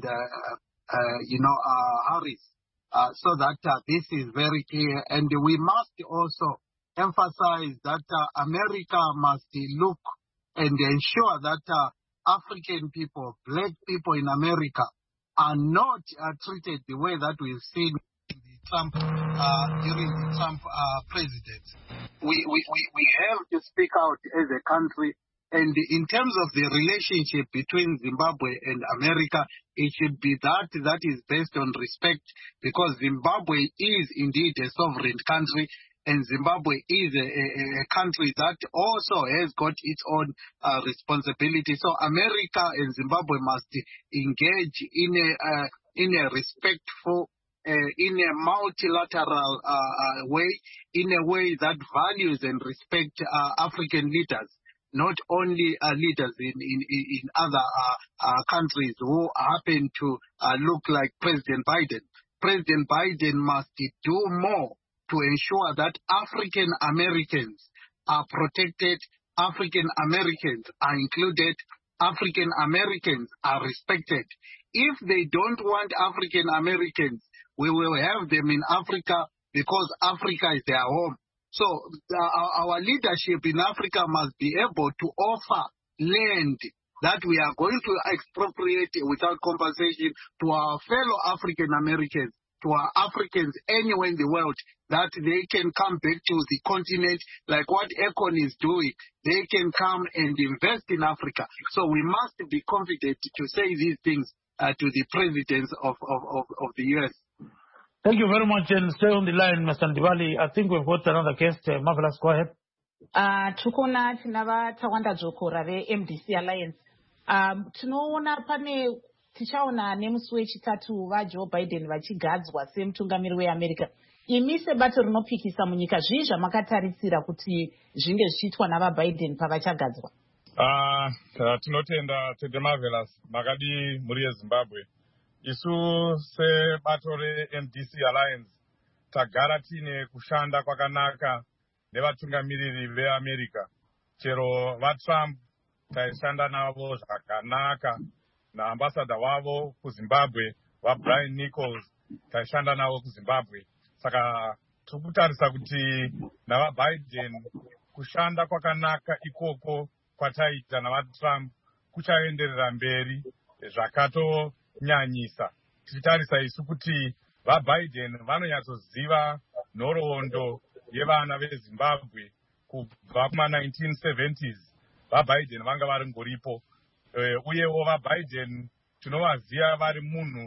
Harris, so that this is very clear. And we must also emphasize that America must look and ensure that African people, black people in America, are not treated the way that we've seen during the Trump presidency. We have to speak out as a country. And in terms of the relationship between Zimbabwe and America, it should be that is based on respect, because Zimbabwe is indeed a sovereign country, and Zimbabwe is a country that also has got its own responsibility. So America and Zimbabwe must engage in a respectful, in a multilateral way, in a way that values and respect African leaders. Not only leaders in other countries who happen to look like President Biden. President Biden must do more to to ensure that African Americans are protected, African Americans are included, African Americans are respected. If they don't want African Americans, we will have them in Africa because Africa is their home. So our leadership in Africa must be able to offer land that we are going to expropriate without compensation to our fellow African Americans, to our Africans anywhere in the world, that they can come back to the continent like what Econ is doing. They can come and invest in Africa. So we must be confident to say these things to the presidents of the U.S. Thank you very much, and stay on the line, Mr. Ndibali. I think we've got another guest. Marvelous, go ahead. Tukona tinava Tawanda Jokora MDC Alliance. Tinoona pane tichaona nemusi wechitatu vaJoe Biden vachigadzwa semutungamiri weAmerica. Imi sebato rinopikisa munyika zvii zvamakatarisira kuti zvinge zvichiitwa navaBiden pavachagadzwa? Tinotenda Tete Marvelous makadi muri yeZimbabwe. Isu sebato reMDC Alliance tagara tine kushanda kwakanaka nevatungamiriri veAmerica. Chero vaTrump taishanda navo zvakanaka, naambassador wavo kuZimbabwe vaBrian Nichols taishanda navo kuZimbabwe. Saka tikutarisa kuti navaBiden kushanda kwakanaka ikoko kwataita navaTrump kuchaenderera mberi zvakatonyanyisa. Tichitarisa isu kuti vaBiden vanonyatsoziva nhoroondo yevana veZimbabwe kubva kuma-1970s. VaBiden vanga vari ngoripo, uyewo vaBiden tinovaziva vari munhu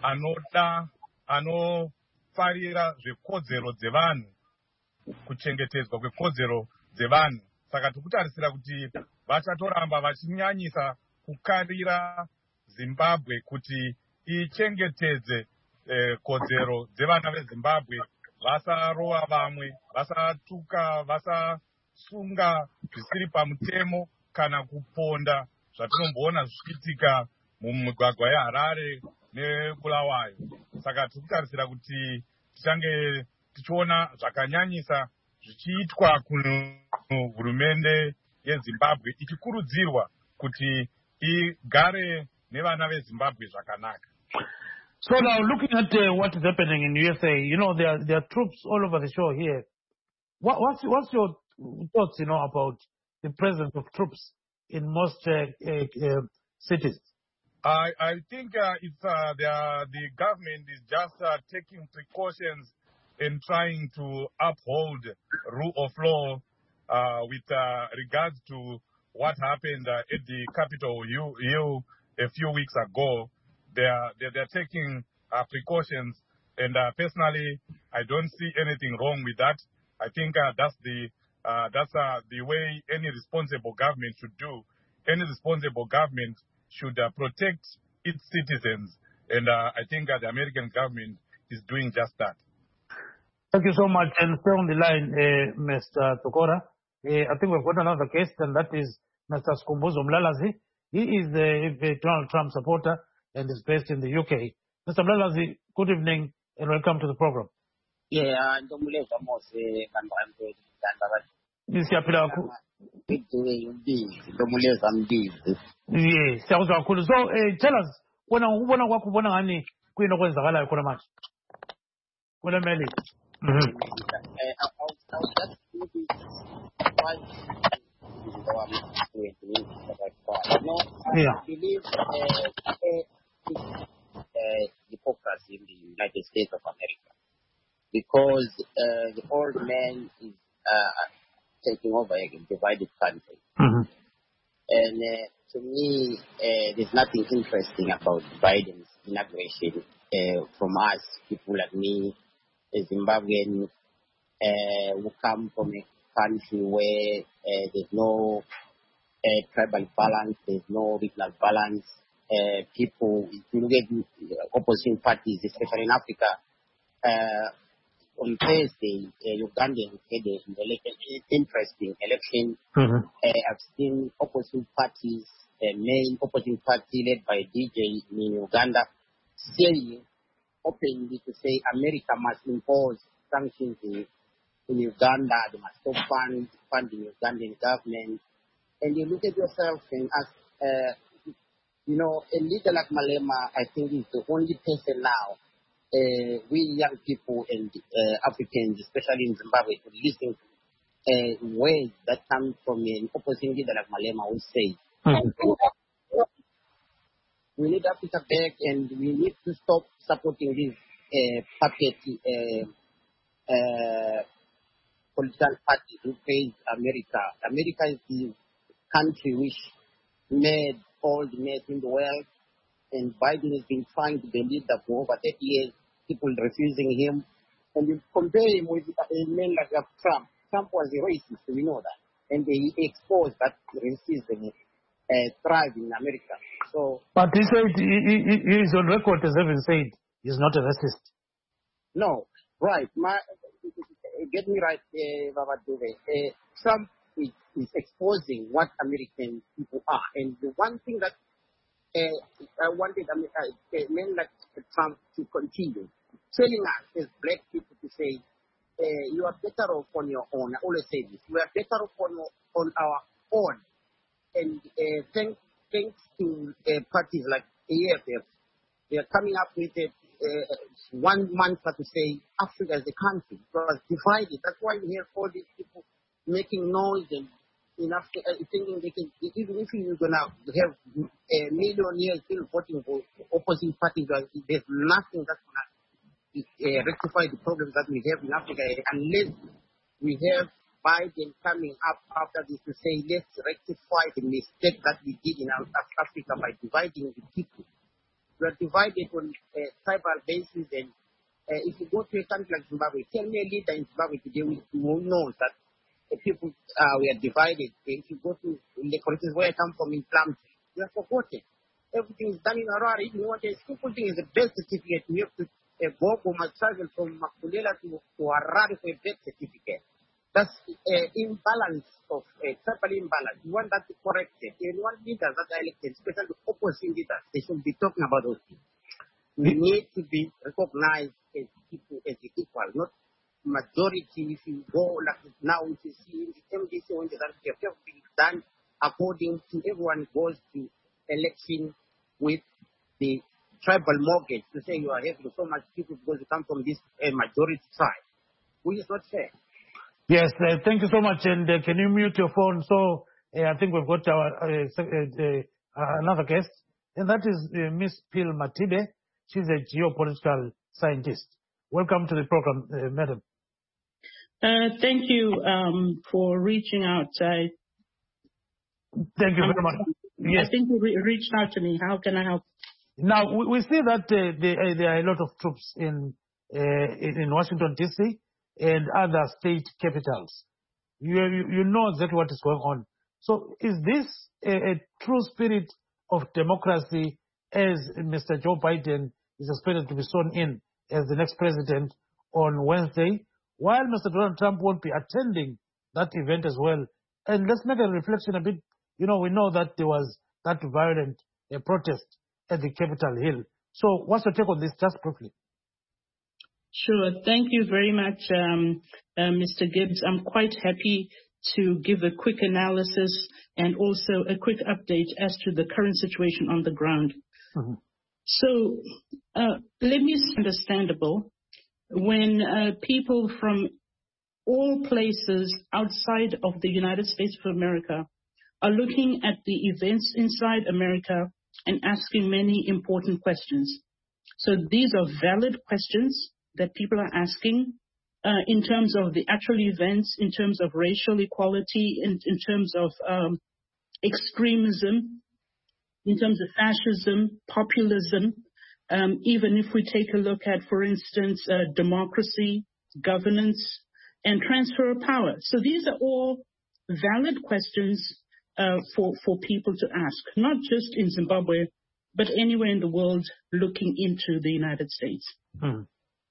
anofarira zvekodzero dzevanhu, kuchengetedzwa kwekodzero dzevanhu. Saka tikutarisira kuti vachatoramba vachinyanyisa kukarira Zimbabwe kuti ichengetedze kodzero dzevana veZimbabwe, vasarova vamwe, vasatuka, vasasunga zvisiri pamutemo kana kuponda zvatinomboona zvichiitika mumigwagwa yeHarare neBulawayo. Saka tikutarisira kuti tichange tichiona zvakanyanyisa zvichiitwa kuhurumende yeZimbabwe ichikurudzirwa kuti igare nevana veZimbabwe zvakanaka. So now, looking at what is happening in USA, you know, there are troops all over the shore here. What's your thoughts, you know, about the presence of troops in most cities? I think the government is just taking precautions in trying to uphold rule of law with regards to what happened at the Capitol Hill a few weeks ago. They're taking precautions, and personally, I don't see anything wrong with that. I think that's the way any responsible government should do. Any responsible government should protect its citizens, and I think the American government is doing just that. Thank you so much, and stay on the line, Mr. Tokora. I think we've got another guest, and that is Mr. Skhumbuzo Mlalazi. He is a Donald Trump supporter and is based in the UK. Mr. Mlalazi, good evening and welcome to the program. Yeah, Yes, so tell us, when kwenzakalayo khona manje kule meli. I believe hypocrisy in the United States of America, because the old man is taking over a divided country. And to me, there's nothing interesting about Biden's inauguration from us, people like me, a Zimbabwean, who come from a country where there's no tribal balance, there's no regional balance. People, if you look at opposition parties, especially in Africa, on Thursday, Ugandans had an interesting election. I've seen opposition parties, the main opposition party led by DJ in Uganda, saying openly to say America must impose sanctions in Uganda. They must stop funding Ugandan government. And you look at yourself and ask, a leader like Malema, I think, is the only person now, we young people and Africans, especially in Zimbabwe, to listen to words that come from an opposing leader like Malema who say, we need Africa back and we need to stop supporting these puppet political parties who praise America. America is the country which made all the mess in the world, and Biden has been trying to be leader for over 30 years, people refusing him. And you compare him with a man like Trump. Trump was a racist, we know that. And he exposed that racism thrive in America. So, but he said, he is on record as having said he's not a racist. No, right. Get me right, Baba Dube. Trump is exposing what American people are. And the one thing that I wanted men like Trump to continue telling us as black people to say, you are better off on your own. I always say this. We are better off on our own. And thanks to parties like AFF, they are coming up with 1 mantra to say Africa is a country. It was divided. That's why we hear all these people making noise and thinking they can, even if you're going to have a million years still voting for opposing parties, there's nothing that's going to rectify the problems that we have in Africa unless we have Biden coming up after this to say, let's rectify the mistake that we did in Africa by dividing the people. We are divided on tribal basis, and if you go to a country like Zimbabwe, tell me a leader in Zimbabwe today who knows that people we are divided. If you go to the countries where I come from in Plum, you are forgotten. Everything is done in Harare. If you want a simple thing, is a birth certificate. You have to go must travel from Makulela to Harare for a birth certificate. That's imbalance of tribal imbalance. You want that to correct it. You want leaders that are elected, especially opposing leaders, they should be talking about those things. We need to be recognized as people, as equal, not majority. If you go like now, if you see in the MDC, when that everything is done according to everyone goes to election with the tribal mortgage to say you are having so much people because you come from this majority tribe, which is not fair. Yes, thank you so much. And can you mute your phone? So I think we've got our another guest, and that is Miss Pil Matibe. She's a geopolitical scientist. Welcome to the program, madam. Thank you for reaching out. Thank you very much. Yes. I think you reached out to me. How can I help? Now, we see that there are a lot of troops in Washington, D.C., and other state capitals. You know exactly what is going on. So is this a true spirit of democracy as Mr. Joe Biden is expected to be sworn in as the next president on Wednesday, while Mr. Donald Trump won't be attending that event as well? And let's make a reflection a bit. We know that there was that violent protest at the Capitol Hill. So what's your take on this, just briefly? Sure. Thank you very much, Mr. Gibbs. I'm quite happy to give a quick analysis and also a quick update as to the current situation on the ground. Mm-hmm. So let me say understandable when people from all places outside of the United States of America are looking at the events inside America and asking many important questions. So these are valid questions that people are asking in terms of the actual events, in terms of racial equality, in terms of extremism, in terms of fascism, populism, even if we take a look at, for instance, democracy, governance, and transfer of power. So these are all valid questions for people to ask, not just in Zimbabwe, but anywhere in the world looking into the United States. Hmm.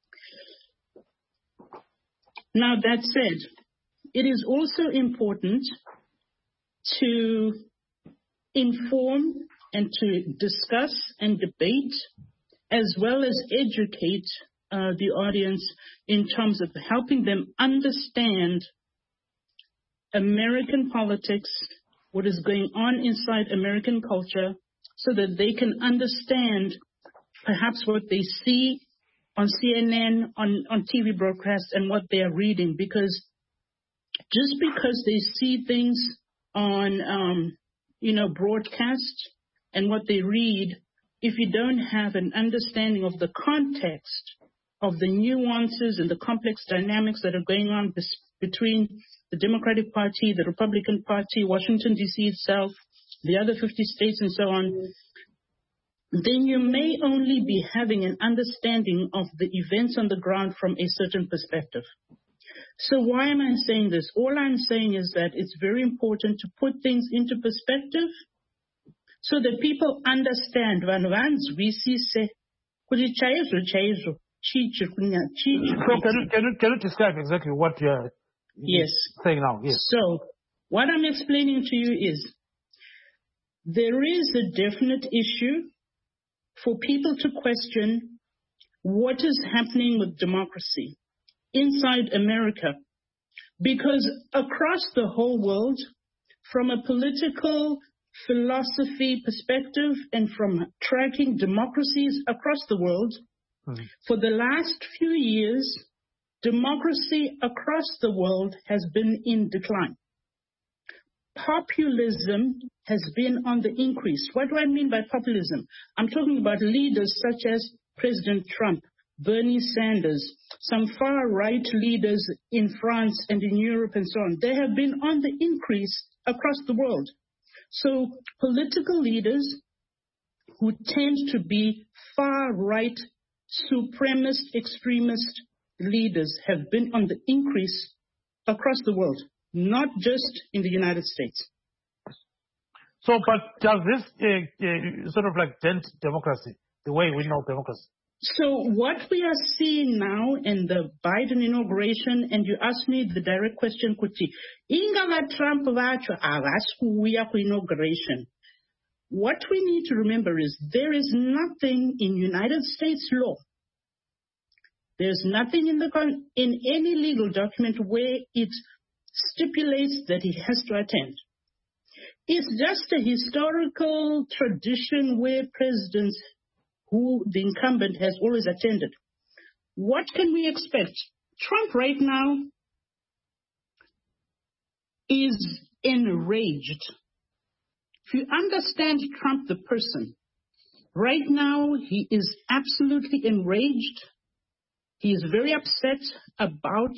Now, that said, it is also important to inform and to discuss and debate, as well as educate the audience in terms of helping them understand American politics, what is going on inside American culture, so that they can understand perhaps what they see on CNN, on TV broadcasts, and what they are reading. Because just because they see things on, broadcast and what they read, if you don't have an understanding of the context of the nuances and the complex dynamics that are going on between the Democratic Party, the Republican Party, Washington, D.C. itself, the other 50 states and so on, then you may only be having an understanding of the events on the ground from a certain perspective. So why am I saying this? All I'm saying is that it's very important to put things into perspective so that people understand. So can you describe exactly what you're saying now? Yes. So what I'm explaining to you is there is a definite issue for people to question what is happening with democracy inside America, because across the whole world, from a political philosophy perspective and from tracking democracies across the world, for the last few years, democracy across the world has been in decline. Populism has been on the increase. What do I mean by populism? I'm talking about leaders such as President Trump, Bernie Sanders, some far-right leaders in France and in Europe and so on. They have been on the increase across the world. So political leaders who tend to be far-right, supremacist, extremist leaders have been on the increase across the world, not just in the United States. So, but does this sort of like dent democracy, the way we know democracy? So what we are seeing now in the Biden inauguration, and you asked me the direct question, Kuti, ingava Trump vacho avaskuya ku inauguration. What we need to remember is there is nothing in United States law, there's nothing in any legal document where it stipulates that he has to attend. It's just a historical tradition where presidents who the incumbent has always attended. What can we expect? Trump right now is enraged. If you understand Trump the person, right now he is absolutely enraged. He is very upset about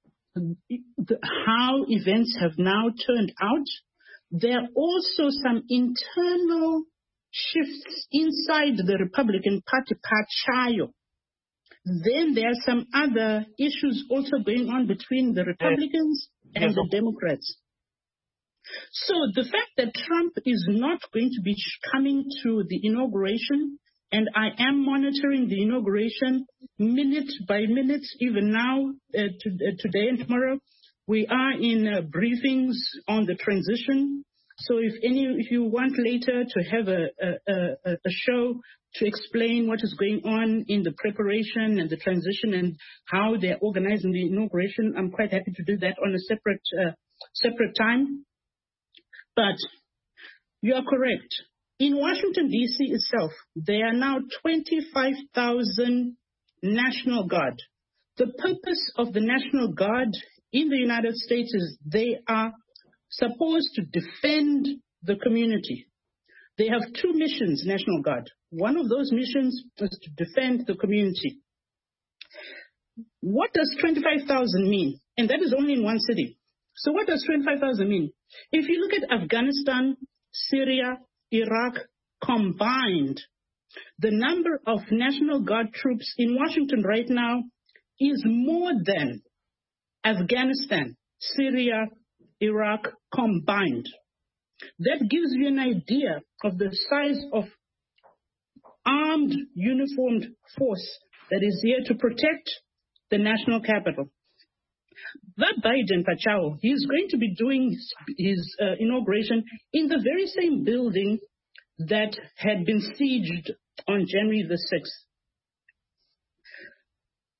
how events have now turned out. There are also some internal shifts inside the Republican Party, Pachayo. Then there are some other issues also going on between the Republicans and the Democrats. So the fact that Trump is not going to be coming to the inauguration, and I am monitoring the inauguration minute by minute, even now, today and tomorrow, we are in briefings on the transition. So if you want later to have a show to explain what is going on in the preparation and the transition and how they're organizing the inauguration, I'm quite happy to do that on a separate time. But you are correct. In Washington, D.C. itself, there are now 25,000 National Guard. The purpose of the National Guard in the United States is they are supposed to defend the community. They have two missions, National Guard. One of those missions is to defend the community. What does 25,000 mean? And that is only in one city. So what does 25,000 mean? If you look at Afghanistan, Syria, Iraq combined, the number of National Guard troops in Washington right now is more than Afghanistan, Syria, Iraq combined. That gives you an idea of the size of armed, uniformed force that is here to protect the national capital. That Biden, Pachao, he's going to be doing his inauguration in the very same building that had been sieged on January the 6th.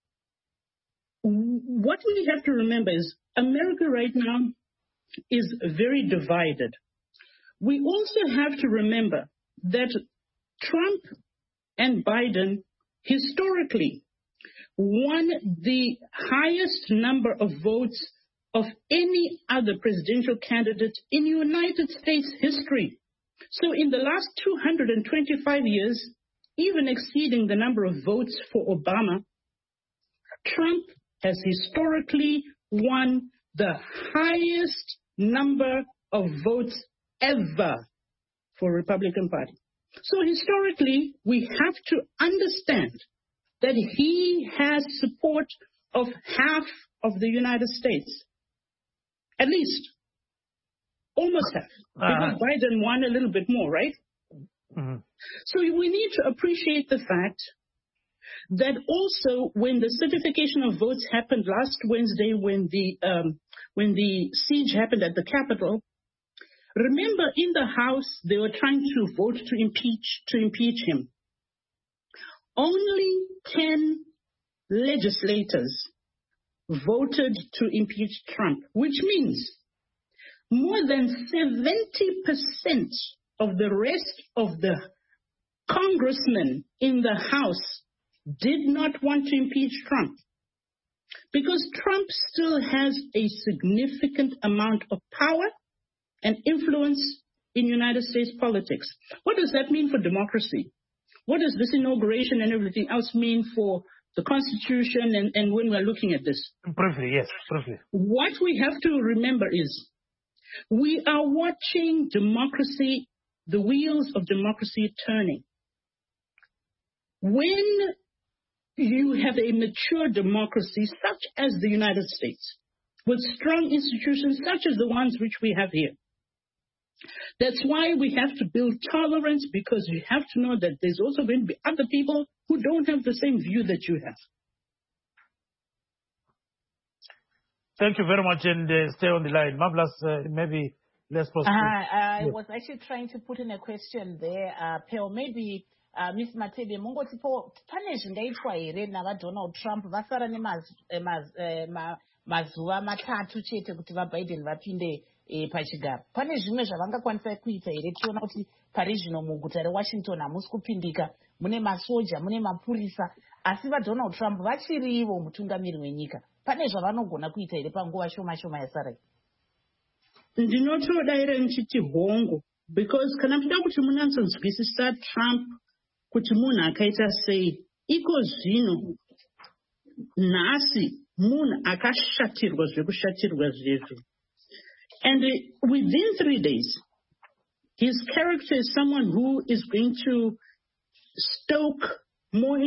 what we have to remember is America right now is very divided. We also have to remember that Trump and Biden historically won the highest number of votes of any other presidential candidate in United States history. So in the last 225 years, even exceeding the number of votes for Obama, Trump has historically won the highest number of votes ever for Republican Party. So historically, we have to understand that he has support of half of the United States. At least. Almost half. Because Biden won a little bit more, right? Mm-hmm. So we need to appreciate the fact that also when the certification of votes happened last Wednesday, when the siege happened at the Capitol, remember in the House they were trying to vote to impeach him. Only 10 legislators voted to impeach Trump, which means more than 70% of the rest of the congressmen in the House did not want to impeach Trump. Because Trump still has a significant amount of power and influence in United States politics. What does that mean for democracy? What does this inauguration and everything else mean for the Constitution and when we're looking at this? Briefly, yes, briefly. What we have to remember is we are watching democracy, the wheels of democracy turning. When you have a mature democracy such as the United States, with strong institutions such as the ones which we have here, that's why we have to build tolerance, because you have to know that there's also going to be other people who don't have the same view that you have. Thank you very much, and stay on the line. Marvelous, maybe let's pause. I was actually trying to put in a question there, Pearl. Maybe Miss Matebe, mungoti po pane zvingaitwa here navaDonald Trump vasara nemazuva matatu chete kuti vaBiden vapinde pachigaro. Pane zvimwe zvavangakwanisa kuita here? Tiona kuti pari zvino muguta reWashington hamusi kupindika, mune masoja, mune mapurisa, asi vaDonald Trump vachirivo mutungamiri wenyika. Pane zvavanogona kuita here panguva shoma shoma yasara? Ndinotodaira nchiti hongo, because kana muchida kuti munatsozivisisa Trump kuti munhu akaita sei, iko zvino nhasi munhu akashatirwa zvekushatirwa zvizvi. And within 3 days, his character is someone who is going to stoke more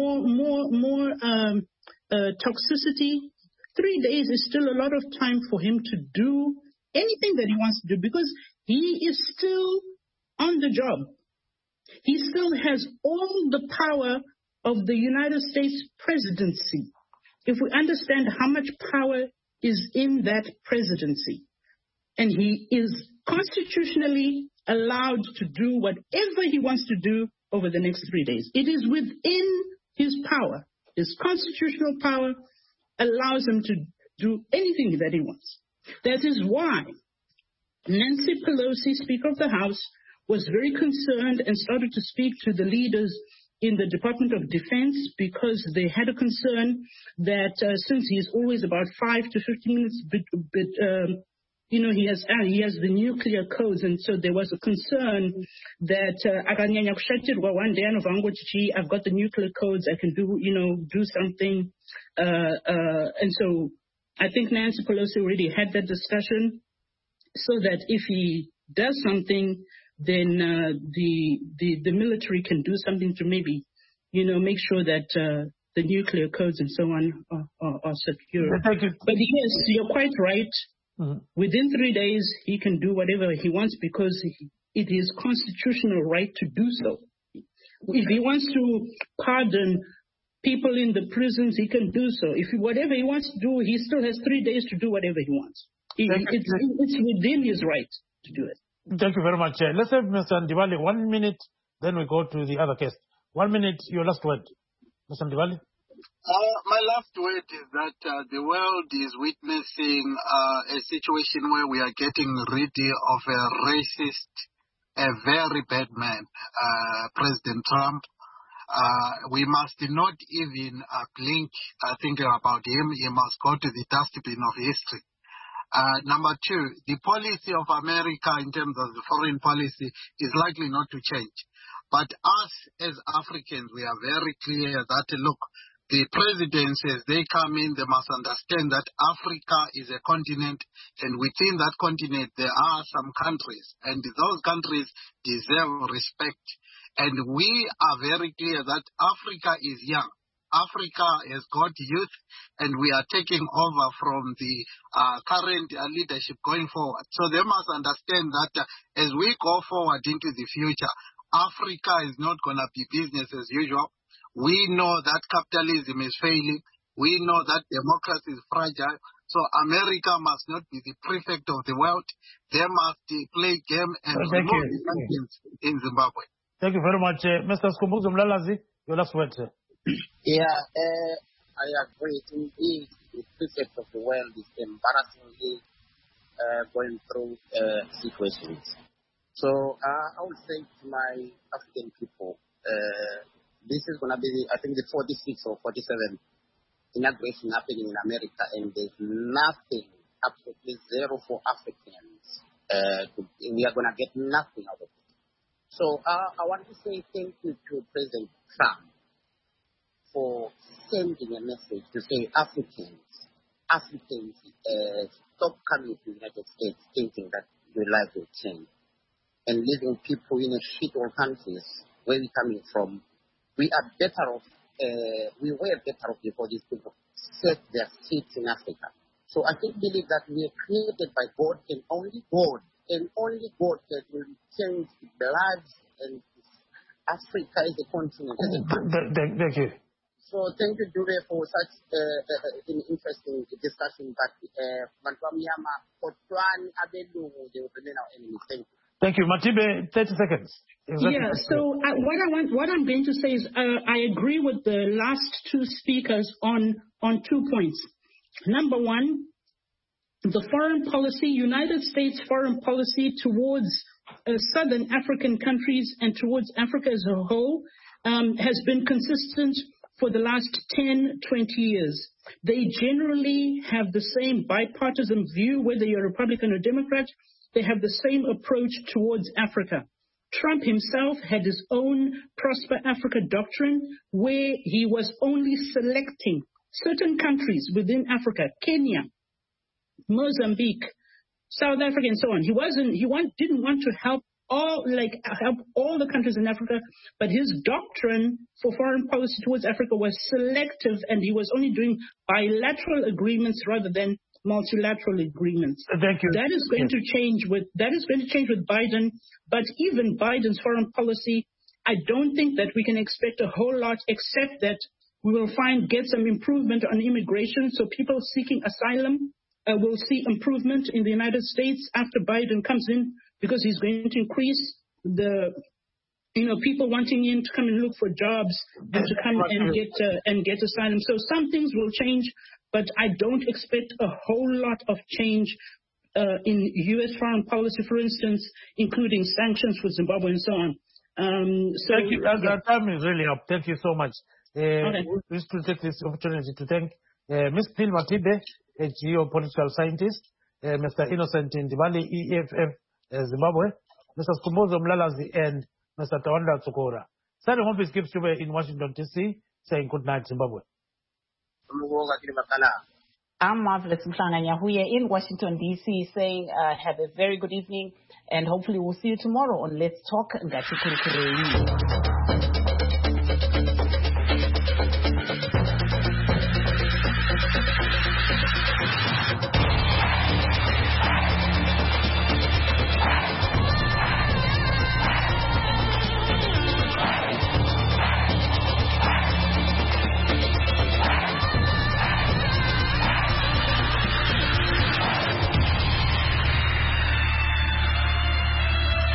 toxicity. 3 days is still a lot of time for him to do anything that he wants to do, because he is still on the job. He still has all the power of the United States presidency. If we understand how much power is in that presidency, and he is constitutionally allowed to do whatever he wants to do over the next 3 days. It is within his power. His constitutional power allows him to do anything that he wants. That is why Nancy Pelosi, Speaker of the House, was very concerned and started to speak to the leaders in the Department of Defense, because they had a concern that since he's always about 5 to 15 minutes he has the nuclear codes, and so there was a concern that one day I've got the nuclear codes, I can do something, and so I think Nancy Pelosi already had that discussion, so that if he does something, then the military can do something to maybe make sure that the nuclear codes and so on are secure. But yes, you're quite right. Mm-hmm. Within 3 days, he can do whatever he wants, because it is constitutional right to do so. If he wants to pardon people in the prisons, he can do so. If whatever he wants to do, he still has 3 days to do whatever he wants. It's within his right to do it. Thank you very much. Let's have Mr. Ndibali 1 minute, then we go to the other case. 1 minute, your last word. Mr. Ndibali? My last word is that the world is witnessing a situation where we are getting rid of a racist, a very bad man, President Trump. We must not even blink thinking about him. He must go to the dustbin of history. Number two, the policy of America in terms of the foreign policy is likely not to change. But us as Africans, we are very clear that, look, the presidents, as they come in, they must understand that Africa is a continent, and within that continent there are some countries, and those countries deserve respect. And we are very clear that Africa is young. Africa has got youth, and we are taking over from the current leadership going forward. So they must understand that as we go forward into the future, Africa is not going to be business as usual. We know that capitalism is failing. We know that democracy is fragile. So America must not be the prefect of the world. They must play game and remove the champions in Zimbabwe. Thank you very much. Mr. Skhumbuzo Mlalazi, your last word, sir. Yeah, I agree. Indeed, the prefect of the world is embarrassingly going through situations. So I would say to my African people, this is going to be, I think, the 46th or 47th inauguration happening in America, and there's nothing, absolutely zero for Africans. We are going to get nothing out of it. So I want to say thank you to President Trump for sending a message to say Africans, stop coming to the United States thinking that your life will change, and leaving people in a shithole countries where we're coming from. We are better off, we were better off before these people set their seats in Africa. So I believe that we are created by God, and only God that will change the lives, and Africa is a continent. Thank you. So thank you, Dube, for such an interesting discussion. But thank you. Matibe, 30 seconds. Exactly. Yeah, so what I'm going to say is I agree with the last two speakers on 2 points. Number one, the foreign policy, United States foreign policy towards southern African countries and towards Africa as a whole has been consistent for the last 10, 20 years. They generally have the same bipartisan view, whether you're Republican or Democrat. They have the same approach towards Africa. Trump himself had his own Prosper Africa doctrine, where he was only selecting certain countries within Africa, Kenya, Mozambique, South Africa, and so on. Didn't want to help all the countries in Africa, but his doctrine for foreign policy towards Africa was selective, and he was only doing bilateral agreements rather than multilateral agreements. Thank you. That is going to change with Biden, but even Biden's foreign policy, I don't think that we can expect a whole lot, except that we will get some improvement on immigration. So people seeking asylum will see improvement in the United States after Biden comes in, because he's going to increase the people wanting in to come and look for jobs and to come and get asylum. So some things will change, but I don't expect a whole lot of change in U.S. foreign policy, for instance, including sanctions for Zimbabwe and so on. Thank you. Our time is really up. Thank you so much. Okay. We should take this opportunity to thank Ms. Phil Matibe, a geopolitical scientist, Mr. Innocent Ndibali, EFF Zimbabwe, Mr. Skhumbuzo Mlalazi, and Mr. Tawanda Tsukora. Signing off is Gibbs Dube in Washington, D.C., saying good night, Zimbabwe. I'm Marvelous Mhlanga-Nyahuye in Washington, D.C., saying have a very good evening, and hopefully we'll see you tomorrow on Let's Talk Ngati Kurukureni.